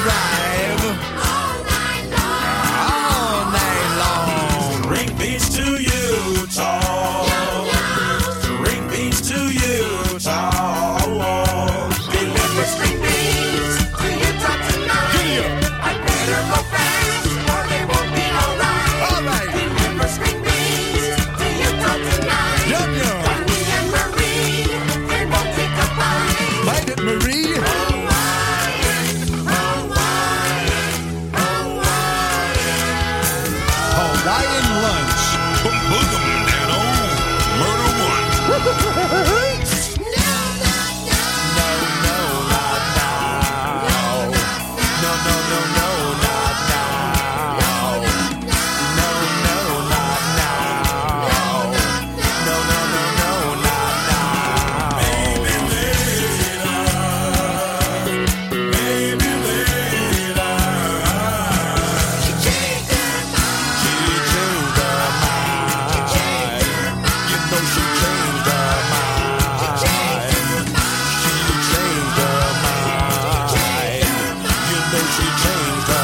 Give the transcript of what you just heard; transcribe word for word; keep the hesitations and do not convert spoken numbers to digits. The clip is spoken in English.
drive. All night long. All night long. String beans to Utah. String beans to Utah. Deliver string beans to Utah tonight. Yeah. I better go fast or they won't be alright. Alright. Deliver string beans to Utah tonight. Yum yum. Bonnie and Marie, they won't take a bite. Bite it, Marie. Hawaiian lunch. Boom, boom, nano. Murder one. No, no, no. No, no, not now. No, no, no, no, not now. No, no, not now. No, no, no, no, not now. Maybe later. Maybe later. She changed her mind. She changed her mind. You know she changed her mind. She changed her mind. She changed her mind. You know she changed her